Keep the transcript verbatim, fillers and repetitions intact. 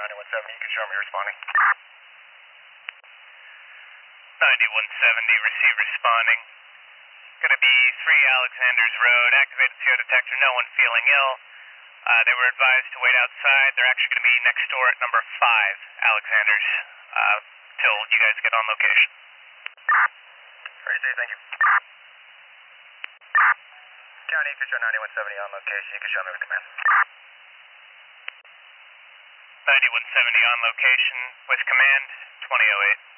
ninety-one seventy, you can show me responding. ninety-one seventy, receive responding. Gonna be three Alexanders Road, activated C O detector, no one feeling ill. Uh, they were advised to wait outside. They're actually gonna be next door at number five Alexanders, uh, till you guys get on location. Ready, Steve, thank you. County, you can show ninety-one seventy on location, you can show me with command. ninety-one seventy on location with command, twenty oh eight.